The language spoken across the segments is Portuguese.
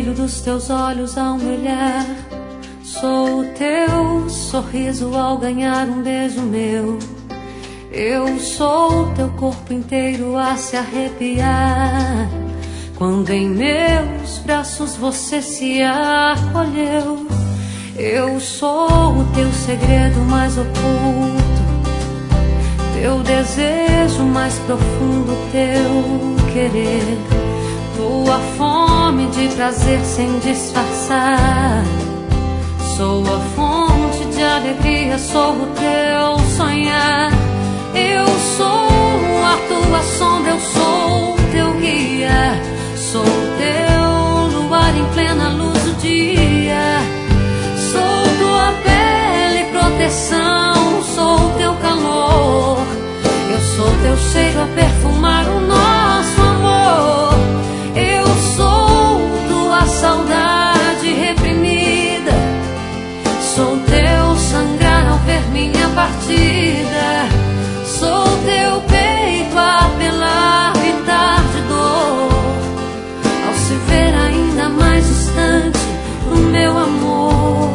brilho dos teus olhos ao me olhar. Sou o teu sorriso ao ganhar um beijo meu. Eu sou o teu corpo inteiro a se arrepiar quando em meus braços você se acolheu. Eu sou o teu segredo mais oculto, teu desejo mais profundo, teu querer, tua fome de prazer sem disfarçar. Sou a fonte de alegria, sou o teu sonhar. Eu sou a tua sombra, eu sou o teu guia. Sou o teu luar em plena luz do dia. Sou tua pele e proteção, sou o teu calor. Eu sou teu cheiro a perfumar o nosso amor. Eu sou tua saudade reprimida. Sou teu sangrar ao ver minha partida. Sou teu peito a apelar, gritar de dor, ao se ver ainda mais distante do meu amor.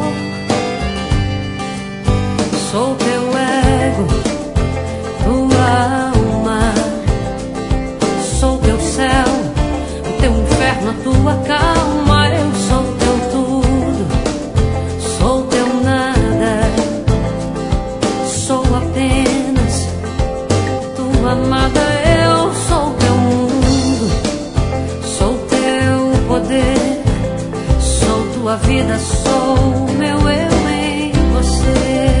Sou teu ego, tua alma. Sou teu céu, o teu inferno, a tua calma. Eu sou teu tudo, sou teu nada. Sou apenas tua amada. Eu sou teu mundo, sou teu poder. Sou tua vida, sou o meu eu em você.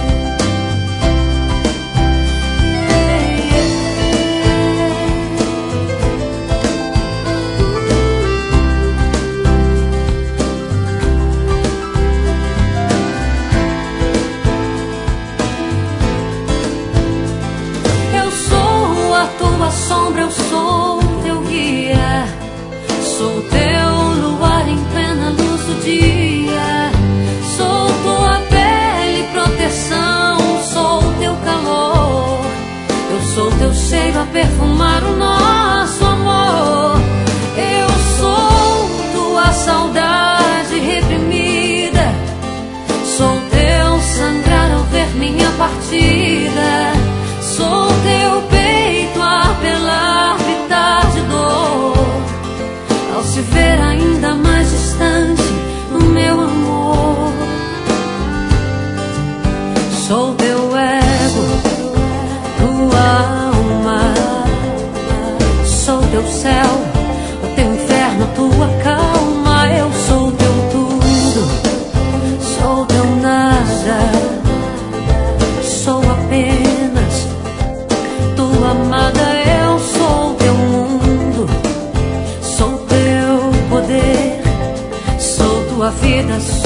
Tua sombra, eu sou teu guia. Sou teu luar em plena luz do dia. Sou tua pele e proteção, sou teu calor. Eu sou teu cheiro a perfumar o nosso amor. Eu sou tua saudade reprimida. Sou teu sangrar ao ver minha partida. Sou teu peito a apelar, gritar de dor, ao se ver ainda mais distante do meu amor. Sou teu ego, tua alma. Sou teu céu, o teu inferno, a tua calma. Eu sou teu tudo, sou teu nada. Sou apenas tua amada. Eu sou teu mundo, sou teu poder. Sou tua vida,